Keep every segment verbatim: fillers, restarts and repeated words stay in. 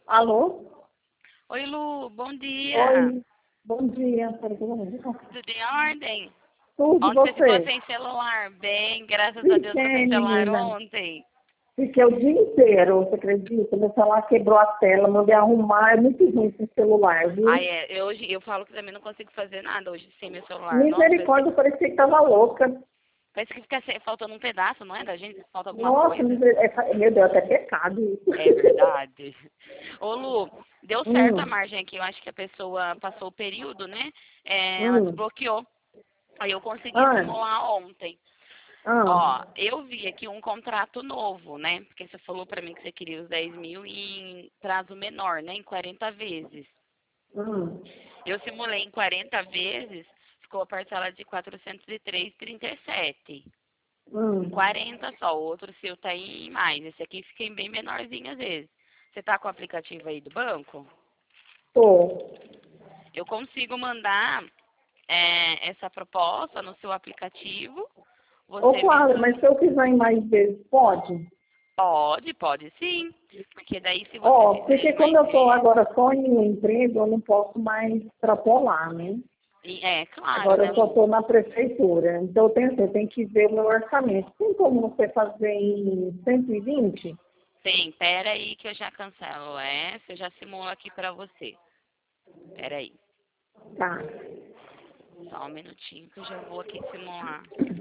Alô? Oi, Lu, bom dia. Oi, bom dia. Peraí, que eu vou ver. Tudo em ordem? Tudo, e Ontem você ficou você? sem celular. Bem, graças a Deus, ficou sem Fiquei, celular menina. ontem. Fiquei o dia inteiro, você acredita? Meu celular quebrou a tela, mandei arrumar. É muito ruim esse celular, viu? Ai, é, eu, hoje, eu falo que também não consigo fazer nada hoje sem meu celular. Nossa, parece, Misericórdia, parecia que tava louca. parece que fica se- faltando um pedaço, não é? Da gente, falta alguma Nossa, coisa. miser- é, meu Deus, até pecado isso. É verdade. Ô, Lu, deu certo a hum, margem aqui. Eu acho que a pessoa passou o período, né? É, ela hum. desbloqueou. Aí eu consegui Ah, simular ontem. ah, Ó, eu vi aqui um contrato novo, né? Porque você falou pra mim que você queria os dez mil em prazo menor, né? Em quarenta vezes. hum, Eu simulei em quarenta vezes, ficou a parcela de quatrocentos e três vírgula trinta e sete. Em hum. quarenta só, o outro seu tá em mais. Esse aqui fica bem menorzinho às vezes. Você tá com o aplicativo aí do banco? Tô. Eu consigo mandar é, essa proposta no seu aplicativo. Ô, Você Flávia, visualiza. mas se eu quiser ir mais vezes, pode? Pode, pode sim. Porque daí se você Ó, fizer porque em como mais eu estou vezes, agora só em um emprego, eu não posso mais extrapolar, né? e- é claro, Agora né, eu só Lu? estou na prefeitura. Então eu tenho, eu tenho que ver o meu orçamento. Tem como você fazer em cento e vinte? Sim, pera aí que eu já cancelo essa, eu já simulo aqui pra você. Pera aí, Tá. só um minutinho que eu já vou aqui simular.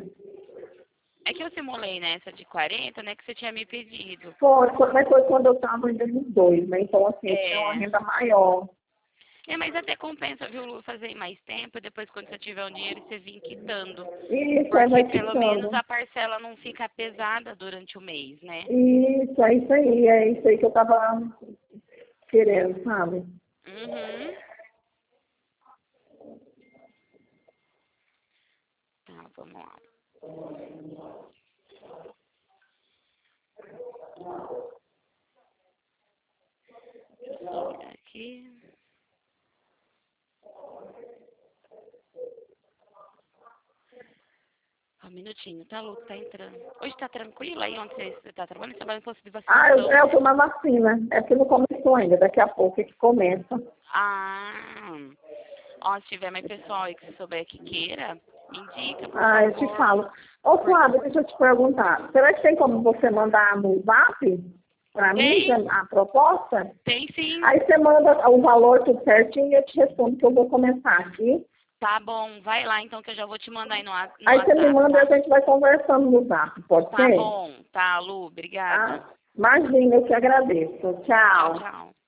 É que eu simulei nessa de quarenta, né, que você tinha me pedido. Foi, foi, mas foi quando eu estava ainda nos dois, né? Então, assim, eu tinha uma É, renda maior. é, mas até compensa, viu, Lu, fazer em mais tempo, e depois quando você tiver um dinheiro você vir quitando. Isso, aí Porque vai pelo menos ficando. a parcela não fica pesada durante o mês, né? Isso, é isso aí, é isso aí que eu estava querendo, sabe? Uhum. Tá, vamos lá. Deixa eu só olhar aqui. Só um minutinho, tá, Lu? Tá entrando. Hoje tá tranquilo aí onde você você tá trabalhando? Você trabalha em posto de Ah, eu, vacinação, é, eu né? tô na vacina. É porque não começou ainda, daqui a pouco é que começa. Ah, ó, se tiver mais pessoal aí que você souber que queira, me indica, por Ah, eu te favor. falo. Ô, Por... Flávia, deixa eu te perguntar. Será que tem como você mandar no Zap para mim Tem, a proposta? tem sim. Aí você manda o valor tudo certinho e eu te respondo que eu vou começar aqui. Tá bom, vai lá então que eu já vou te mandar aí no, wa- no Aí você me WhatsApp, manda e tá? a gente vai conversando no Zap, pode Tá ser? bom, tá, Lu, obrigada. Tá? Imagina, eu que agradeço. Tchau, Tchau. tchau.